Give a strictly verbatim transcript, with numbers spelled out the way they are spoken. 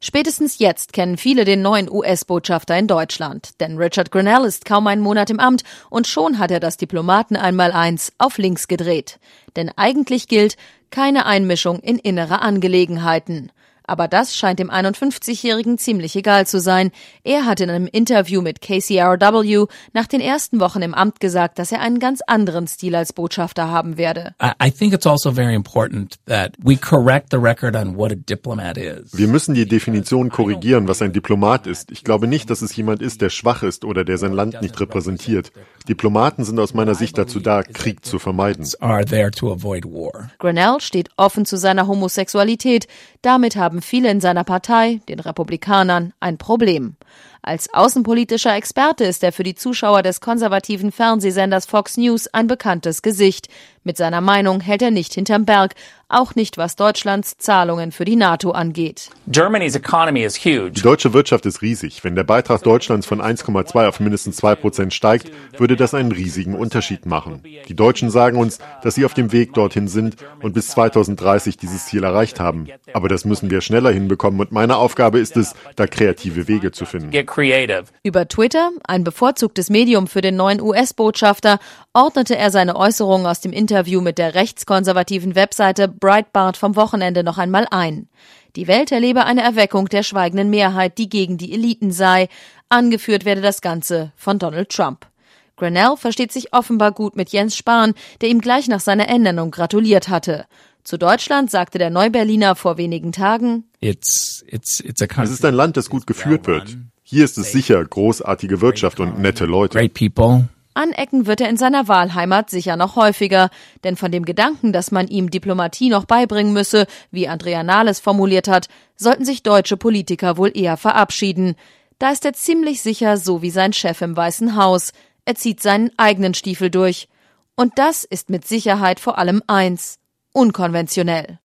Spätestens jetzt kennen viele den neuen U S-Botschafter in Deutschland. Denn Richard Grenell ist kaum einen Monat im Amt und schon hat er das Diplomaten-Einmaleins auf links gedreht. Denn eigentlich gilt, keine Einmischung in innere Angelegenheiten. Aber das scheint dem einundfünfzigjährigen ziemlich egal zu sein. Er hat in einem Interview mit K C R W nach den ersten Wochen im Amt gesagt, dass er einen ganz anderen Stil als Botschafter haben werde. I think it's also very important that we correct the record on what a diplomat is. Wir müssen die Definition korrigieren, was ein Diplomat ist. Ich glaube nicht, dass es jemand ist, der schwach ist oder der sein Land nicht repräsentiert. Diplomaten sind aus meiner Sicht dazu da, Krieg zu vermeiden. Are there to avoid war. Grenell steht offen zu seiner Homosexualität. Damit haben viele in seiner Partei, den Republikanern, ein Problem. Als außenpolitischer Experte ist er für die Zuschauer des konservativen Fernsehsenders Fox News ein bekanntes Gesicht. Mit seiner Meinung hält er nicht hinterm Berg, auch nicht was Deutschlands Zahlungen für die NATO angeht. Germany's economy is huge. Die deutsche Wirtschaft ist riesig. Wenn der Beitrag Deutschlands von eins Komma zwei auf mindestens zwei Prozent steigt, würde das einen riesigen Unterschied machen. Die Deutschen sagen uns, dass sie auf dem Weg dorthin sind und bis zweitausenddreißig dieses Ziel erreicht haben. Aber das müssen wir schneller hinbekommen und meine Aufgabe ist es, da kreative Wege zu finden. Über Twitter, ein bevorzugtes Medium für den neuen U S-Botschafter, ordnete er seine Äußerungen aus dem Interview mit der rechtskonservativen Webseite Breitbart vom Wochenende noch einmal ein. Die Welt erlebe eine Erweckung der schweigenden Mehrheit, die gegen die Eliten sei. Angeführt werde das Ganze von Donald Trump. Grenell versteht sich offenbar gut mit Jens Spahn, der ihm gleich nach seiner Ernennung gratuliert hatte. Zu Deutschland sagte der Neuberliner vor wenigen Tagen: It's, it's, it's a Es ist ein Land, das gut geführt wird. Hier ist es sicher, großartige Wirtschaft und nette Leute. Great people. Anecken wird er in seiner Wahlheimat sicher noch häufiger, denn von dem Gedanken, dass man ihm Diplomatie noch beibringen müsse, wie Andrea Nahles formuliert hat, sollten sich deutsche Politiker wohl eher verabschieden. Da ist er ziemlich sicher so wie sein Chef im Weißen Haus. Er zieht seinen eigenen Stiefel durch. Und das ist mit Sicherheit vor allem eins: unkonventionell.